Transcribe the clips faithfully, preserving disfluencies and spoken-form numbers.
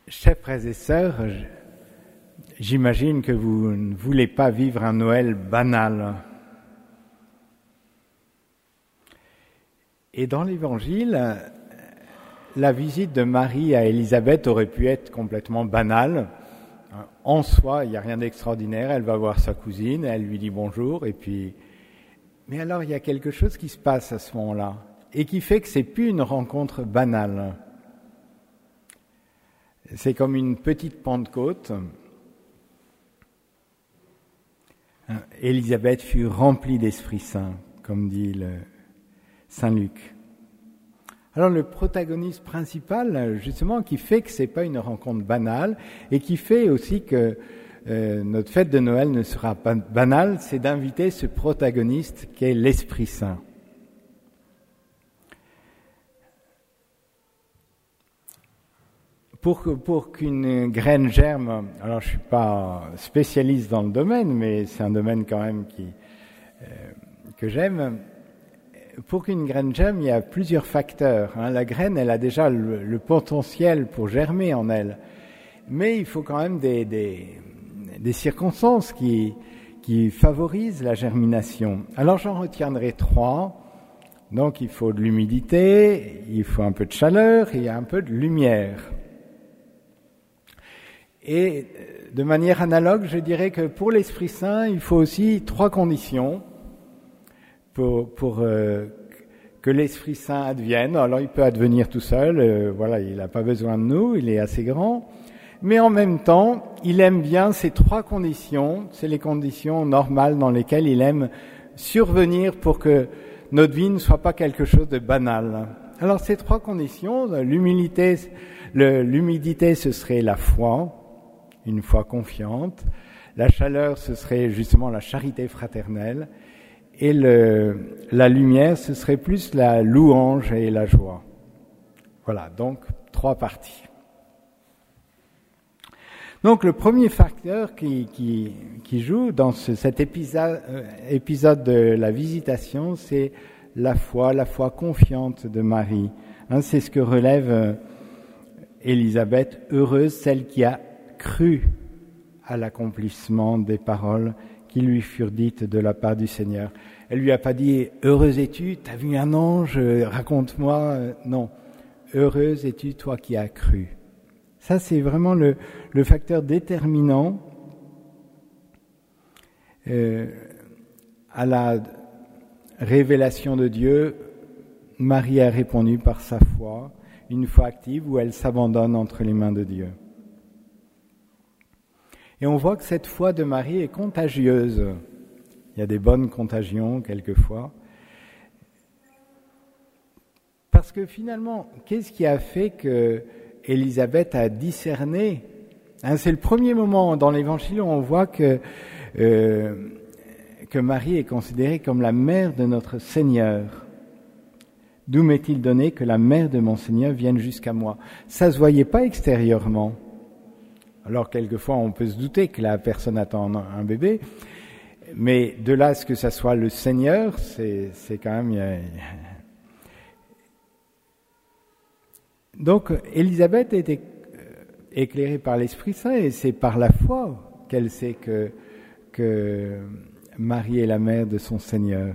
Chers frères et sœurs, j'imagine que vous ne voulez pas vivre un Noël banal. Et dans l'Évangile, la visite de Marie à Élisabeth aurait pu être complètement banale. En soi, il n'y a rien d'extraordinaire. Elle va voir sa cousine, elle lui dit bonjour, et puis... Mais alors, il y a quelque chose qui se passe à ce moment-là, et qui fait que c'est plus une rencontre banale. C'est comme une petite Pentecôte. Élisabeth fut remplie d'Esprit Saint, comme dit le Saint Luc. Alors le protagoniste principal, justement, qui fait que c'est pas une rencontre banale et qui fait aussi que euh, notre fête de Noël ne sera pas banale, c'est d'inviter ce protagoniste qui est l'Esprit Saint. Pour, pour qu'une graine germe, alors je suis pas spécialiste dans le domaine, mais c'est un domaine quand même qui, euh, que j'aime. Pour qu'une graine germe, il y a plusieurs facteurs. Hein. La graine, elle a déjà le, le potentiel pour germer en elle, mais il faut quand même des, des, des circonstances qui, qui favorisent la germination. Alors j'en retiendrai trois. Donc il faut de l'humidité, il faut un peu de chaleur et il y a un peu de lumière. Et de manière analogue, je dirais que pour l'Esprit Saint, il faut aussi trois conditions pour, pour euh, que l'Esprit Saint advienne. Alors il peut advenir tout seul, euh, voilà, il n'a pas besoin de nous, il est assez grand. Mais en même temps, il aime bien ces trois conditions, c'est les conditions normales dans lesquelles il aime survenir pour que notre vie ne soit pas quelque chose de banal. Alors ces trois conditions, l'humilité, le, l'humidité ce serait la foi, une foi confiante. La chaleur, ce serait justement la charité fraternelle. Et le, la lumière, ce serait plus la louange et la joie. Voilà, donc trois parties. Donc le premier facteur qui, qui, qui joue dans ce, cet épisode, euh, épisode de la visitation, c'est la foi, la foi confiante de Marie. Hein, c'est ce que relève euh, Élisabeth, heureuse celle qui a cru à l'accomplissement des paroles qui lui furent dites de la part du Seigneur. Elle lui a pas dit « Heureuse es-tu, t'as vu un ange, raconte-moi ». Non, « Heureuse es-tu, toi qui as cru ». Ça, c'est vraiment le, le facteur déterminant euh, à la révélation de Dieu. Marie a répondu par sa foi, une foi active où elle s'abandonne entre les mains de Dieu. Et on voit que cette foi de Marie est contagieuse. Il y a des bonnes contagions quelquefois. Parce que finalement, qu'est-ce qui a fait que Élisabeth a discerné? Hein, c'est le premier moment dans l'Évangile où on voit que, euh, que Marie est considérée comme la mère de notre Seigneur. D'où m'est-il donné que la mère de mon Seigneur vienne jusqu'à moi? Ça ne se voyait pas extérieurement. Alors, quelquefois, on peut se douter que la personne attend un bébé, mais de là à ce que ça soit le Seigneur, c'est, c'est quand même... A... Donc, Élisabeth était éclairée par l'Esprit Saint, et c'est par la foi qu'elle sait que, que Marie est la mère de son Seigneur.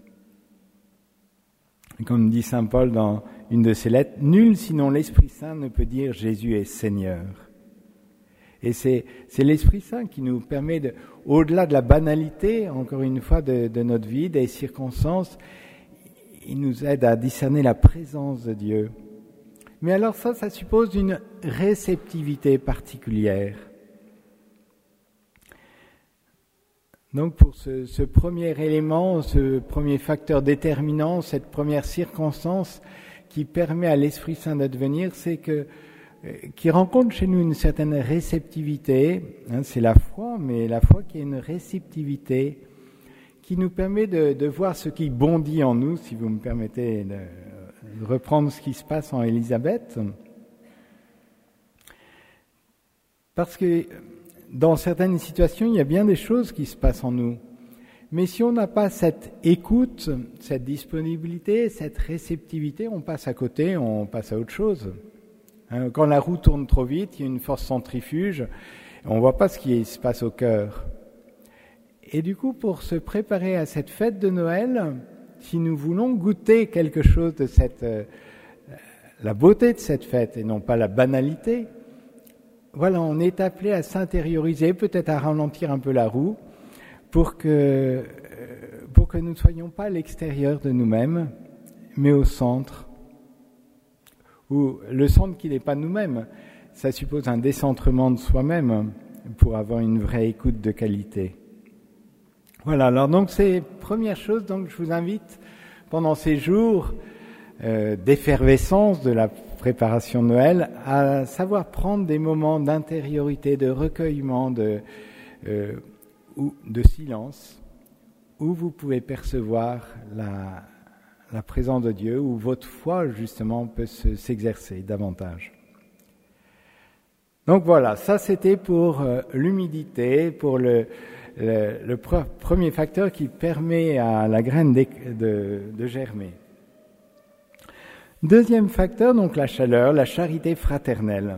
Comme dit saint Paul dans une de ses lettres, « Nul sinon l'Esprit Saint ne peut dire Jésus est Seigneur ». Et c'est, c'est l'Esprit Saint qui nous permet, de, au-delà de la banalité, encore une fois, de, de notre vie, des circonstances, il nous aide à discerner la présence de Dieu. Mais alors ça, ça suppose une réceptivité particulière. Donc pour ce, ce premier élément, ce premier facteur déterminant, cette première circonstance qui permet à l'Esprit Saint d'advenir, c'est que qui rencontre chez nous une certaine réceptivité, hein, c'est la foi, mais la foi qui a une réceptivité qui nous permet de, de voir ce qui bondit en nous, si vous me permettez de, de reprendre ce qui se passe en Élisabeth. Parce que dans certaines situations, il y a bien des choses qui se passent en nous. Mais si on n'a pas cette écoute, cette disponibilité, cette réceptivité, on passe à côté, on passe à autre chose. Hein, quand la roue tourne trop vite, il y a une force centrifuge, on ne voit pas ce qui se passe au cœur. Et du coup, pour se préparer à cette fête de Noël, si nous voulons goûter quelque chose de cette, euh, la beauté de cette fête et non pas la banalité, voilà, on est appelé à s'intérioriser, peut-être à ralentir un peu la roue, pour que, pour que nous ne soyons pas à l'extérieur de nous-mêmes, mais au centre. Ou le centre qui n'est pas nous-mêmes, ça suppose un décentrement de soi-même pour avoir une vraie écoute de qualité. Voilà, alors donc c'est première chose, donc je vous invite pendant ces jours euh, d'effervescence de la préparation de Noël à savoir prendre des moments d'intériorité, de recueillement, de, euh, ou de silence, où vous pouvez percevoir la, la présence de Dieu, où votre foi justement peut se, s'exercer davantage. Donc voilà, ça c'était pour euh, l'humidité, pour le Le, le pre- premier facteur qui permet à la graine de, de, de germer. Deuxième facteur, donc la chaleur, la charité fraternelle.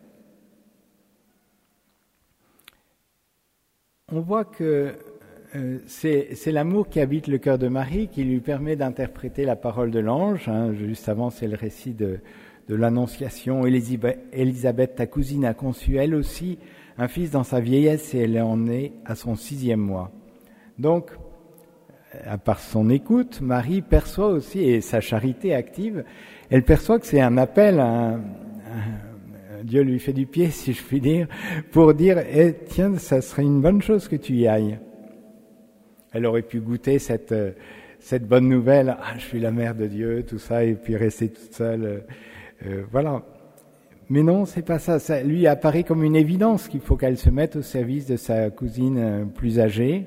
On voit que euh, c'est, c'est l'amour qui habite le cœur de Marie qui lui permet d'interpréter la parole de l'ange. Hein. Juste avant, c'est le récit de, de l'Annonciation. Élisabeth, Élisabeth, ta cousine, a conçu elle aussi un fils dans sa vieillesse et elle en est à son sixième mois. Donc, à part son écoute, Marie perçoit aussi, et sa charité active, elle perçoit que c'est un appel, un, un, Dieu lui fait du pied, si je puis dire, pour dire eh, « Tiens, ça serait une bonne chose que tu y ailles ». Elle aurait pu goûter cette, cette bonne nouvelle, « Ah, je suis la mère de Dieu », tout ça, et puis rester toute seule. Euh, voilà. Mais non, c'est pas ça. Ça lui apparaît comme une évidence qu'il faut qu'elle se mette au service de sa cousine plus âgée.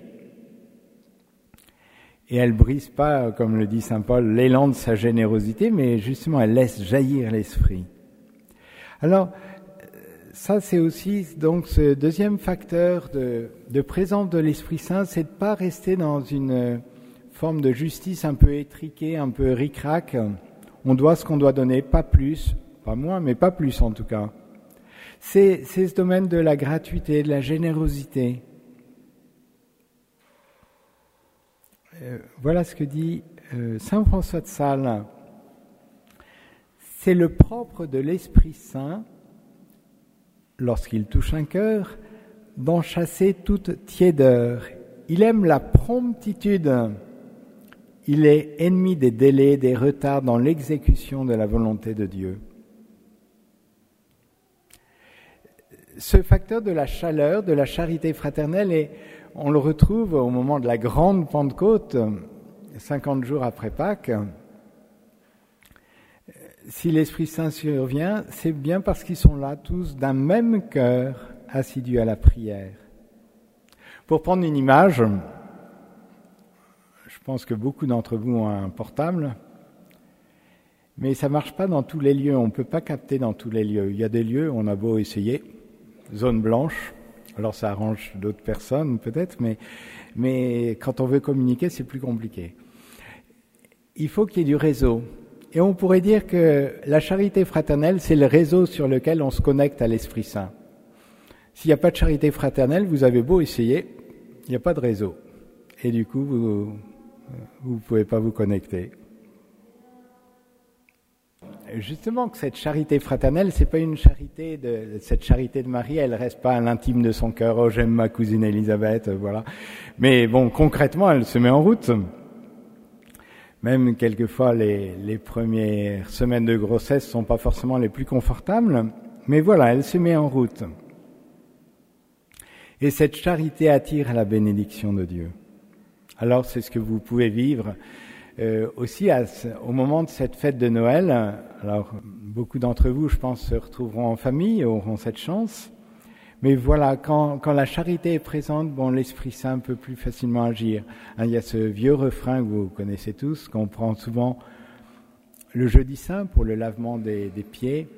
Et elle brise pas, comme le dit saint Paul, l'élan de sa générosité, mais justement elle laisse jaillir l'esprit. Alors, ça c'est aussi donc ce deuxième facteur de, de présence de l'Esprit Saint, c'est de pas rester dans une forme de justice un peu étriquée, un peu ric-rac. On doit ce qu'on doit donner, pas plus. Pas moins, mais pas plus en tout cas. C'est, c'est ce domaine de la gratuité, de la générosité. Euh, voilà ce que dit euh, saint François de Sales. C'est le propre de l'Esprit Saint, lorsqu'il touche un cœur, d'en chasser toute tiédeur. Il aime la promptitude. Il est ennemi des délais, des retards dans l'exécution de la volonté de Dieu. Ce facteur de la chaleur, de la charité fraternelle, et on le retrouve au moment de la grande Pentecôte, cinquante jours après Pâques. Si l'Esprit Saint survient, c'est bien parce qu'ils sont là tous d'un même cœur, assidus à la prière. Pour prendre une image, je pense que beaucoup d'entre vous ont un portable, mais ça ne marche pas dans tous les lieux, on ne peut pas capter dans tous les lieux. Il y a des lieux où on a beau essayer, zone blanche, alors ça arrange d'autres personnes peut-être, mais, mais quand on veut communiquer, c'est plus compliqué. Il faut qu'il y ait du réseau. Et on pourrait dire que la charité fraternelle, c'est le réseau sur lequel on se connecte à l'Esprit Saint. S'il n'y a pas de charité fraternelle, vous avez beau essayer, il n'y a pas de réseau. Et du coup, vous ne pouvez pas vous connecter. Justement, que cette charité fraternelle, c'est pas une charité de cette charité de Marie, elle reste pas à l'intime de son cœur. Oh, j'aime ma cousine Élisabeth, voilà. Mais bon, concrètement, elle se met en route. Même quelquefois, les, les premières semaines de grossesse sont pas forcément les plus confortables, mais voilà, elle se met en route. Et cette charité attire à la bénédiction de Dieu. Alors, c'est ce que vous pouvez vivre. Euh, aussi, à, au moment de cette fête de Noël, alors beaucoup d'entre vous, je pense, se retrouveront en famille, auront cette chance. Mais voilà, quand, quand la charité est présente, bon, l'Esprit Saint peut plus facilement agir. Hein, il y a ce vieux refrain que vous connaissez tous, qu'on prend souvent le jeudi saint pour le lavement des, des pieds.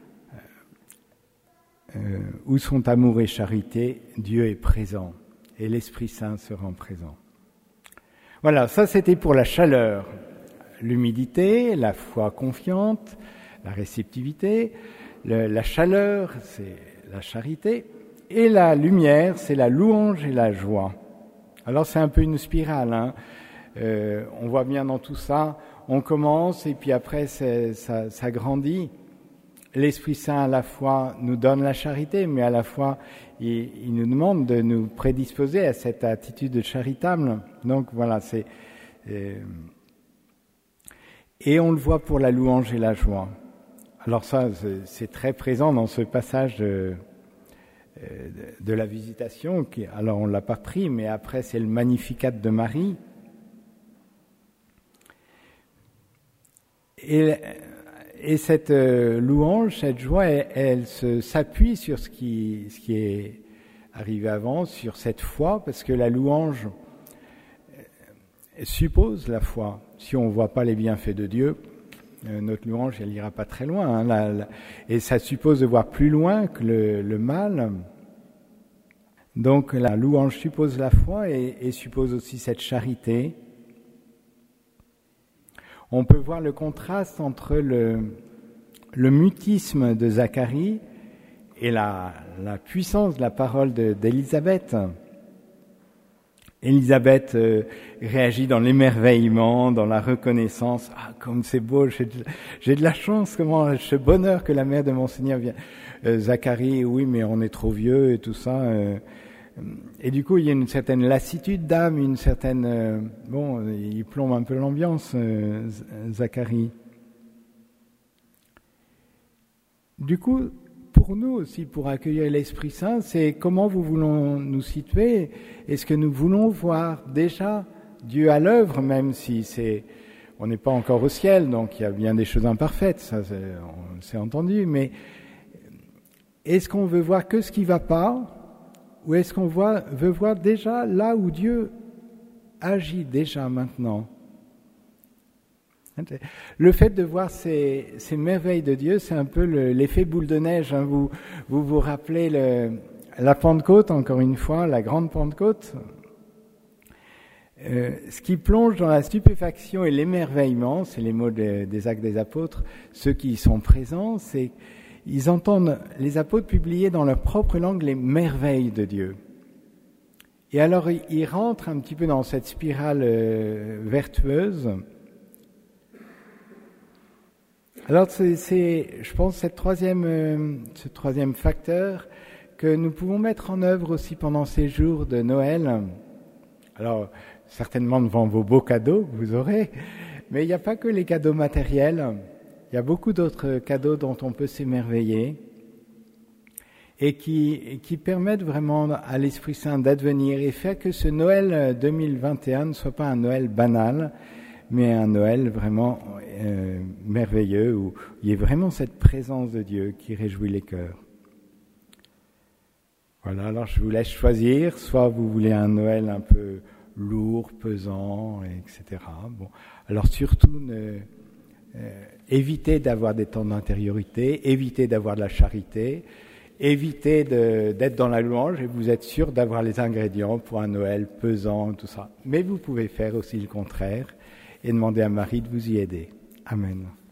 Euh, où sont amour et charité, Dieu est présent et l'Esprit Saint se rend présent. Voilà, ça c'était pour la chaleur, l'humidité, la foi confiante, la réceptivité. Le, la chaleur, c'est la charité. Et la lumière, c'est la louange et la joie. Alors c'est un peu une spirale, hein. Euh, on voit bien dans tout ça, on commence et puis après c'est, ça, ça grandit. L'Esprit Saint à la fois nous donne la charité, mais à la fois il, il nous demande de nous prédisposer à cette attitude charitable. Donc voilà, c'est euh, et on le voit pour la louange et la joie. Alors ça, c'est, c'est très présent dans ce passage de, de la Visitation. Qui, alors on l'a pas pris, mais après c'est le Magnificat de Marie. Et, et cette euh, louange, cette joie, elle, elle se, s'appuie sur ce qui, ce qui est arrivé avant, sur cette foi, parce que la louange suppose la foi. Si on ne voit pas les bienfaits de Dieu, euh, notre louange, elle n'ira pas très loin. Hein, la, la, et ça suppose de voir plus loin que le, le mal. Donc la louange suppose la foi et, et suppose aussi cette charité. On peut voir le contraste entre le, le mutisme de Zacharie et la, la puissance de la parole de, d'Élisabeth. Élisabeth euh, réagit dans l'émerveillement, dans la reconnaissance. Ah, comme c'est beau, j'ai de, j'ai de la chance, comment ce bonheur que la mère de mon Seigneur vient. Euh, Zacharie, oui, mais on est trop vieux et tout ça. Euh, Et du coup, il y a une certaine lassitude d'âme, une certaine... Euh, bon, il plombe un peu l'ambiance, euh, Zacharie. Du coup, pour nous aussi, pour accueillir l'Esprit Saint, c'est comment vous voulons nous situer. Est-ce que nous voulons voir déjà Dieu à l'œuvre, même si c'est... On n'est pas encore au ciel, donc il y a bien des choses imparfaites, ça c'est, on s'est entendu, mais est-ce qu'on veut voir que ce qui ne va pas ? Ou est-ce qu'on voit, veut voir déjà là où Dieu agit déjà maintenant ? Le fait de voir ces, ces merveilles de Dieu, c'est un peu le, l'effet boule de neige. Hein. Vous, vous vous rappelez le, la Pentecôte, encore une fois, la grande Pentecôte. Euh, ce qui plonge dans la stupéfaction et l'émerveillement, c'est les mots de, des Actes des Apôtres, ceux qui y sont présents, c'est ils entendent les apôtres publier dans leur propre langue les merveilles de Dieu. Et alors, ils rentrent un petit peu dans cette spirale euh, vertueuse. Alors, c'est, c'est je pense, cette troisième, euh, ce troisième facteur que nous pouvons mettre en œuvre aussi pendant ces jours de Noël. Alors, certainement devant vos beaux cadeaux que vous aurez, mais il n'y a pas que les cadeaux matériels. Il y a beaucoup d'autres cadeaux dont on peut s'émerveiller et qui, et qui permettent vraiment à l'Esprit Saint d'advenir et faire que ce Noël deux mille vingt et un ne soit pas un Noël banal, mais un Noël vraiment euh, merveilleux où il y ait vraiment cette présence de Dieu qui réjouit les cœurs. Voilà, alors je vous laisse choisir, soit vous voulez un Noël un peu lourd, pesant, et cetera. Bon, alors surtout ne... Euh, évitez d'avoir des temps d'intériorité, évitez d'avoir de la charité, évitez de, d'être dans la louange et vous êtes sûr d'avoir les ingrédients pour un Noël pesant, tout ça. Mais vous pouvez faire aussi le contraire et demander à Marie de vous y aider. Amen.